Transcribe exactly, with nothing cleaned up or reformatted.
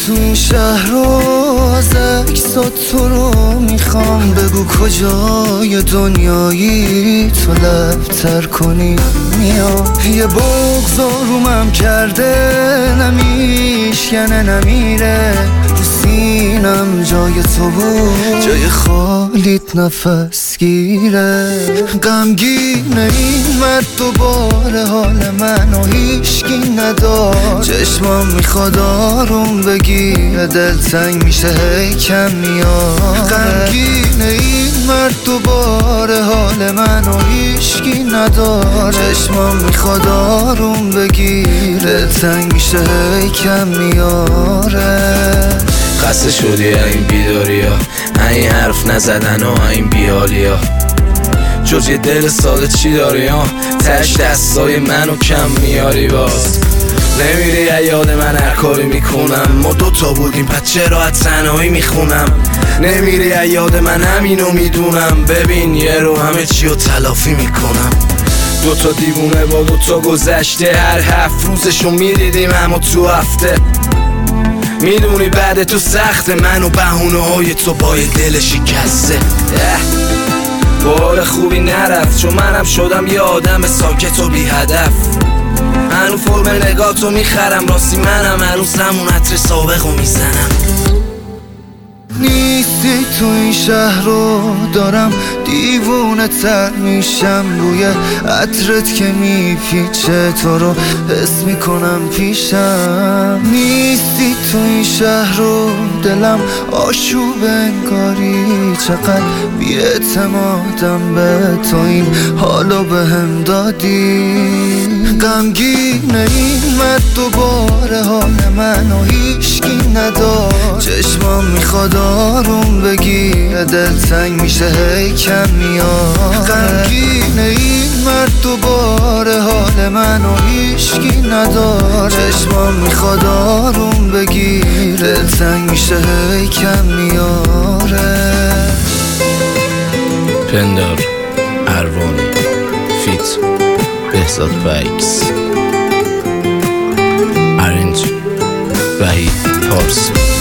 تو این شهر رو از عکسات تو رو میخوام، بگو کجای دنیایی تو لبتر کنی میام. یه بغض آرومم کرده نمیشکنه نمیره، تو سینم جای تو بود جای خالیت نفس گیره. غمگینه این مرد دوباره حال منو هیچکی ندار، چشمام میخواد آروم بگیره دلتنگ میشه هی کم میاد. غمگینه این مرد دوباره حال منو هیچکی ندار، چشمام میخواد آروم بگیره دلتنگ میشه هی کم میاره. خسته شدی این بیداری ها، این حرف نزدن و این بیالی ها، جز یه دل ساده چی داری ها؟ تش دستای منو کم میاری باز. نمیری یاد من هر کاری میکنم، ما دوتا بودیم پس چرا از تنهایی میخونم. نمیری یاد من همینو میدونم، ببین یه رو همه چی رو تلافی میکنم. دوتا دیوونه با دوتا گذشته، هر هفت روزشو میدیدیم اما تو هفته. میدونی بعد تو سخت من و بهونه های تو با یه دل شکسته. بار خوبی نرفت چون منم شدم یه آدم ساکت و بی هدف. هنو فرم نگاه تو میخرم، راستی منم هنوز همون عطر سابقو میزنم. نیستی تو این شهر رو دارم دیوونه تر میشم، بوی عطرت که میپیچه تو رو حس میکنم پیشم. نیستی تو این شهر رو دلم آشوب انگاری، چقدر بی‌اعتمادم به تو این حالو بهم دادی. غمگینه این مرد دوباره حال منو هیچکی ندار، چشمام میخواد آروم بگیره دلتنگ میشه هی کم میاد. غمگینه این مرد دوباره حال منو هیچکی ندار، چشمام میخواد آروم بگیره دلتنگ میشه هی کم میاره. پندار اروانی فیت بهزاد فیکس، ارنج وحید پارسی.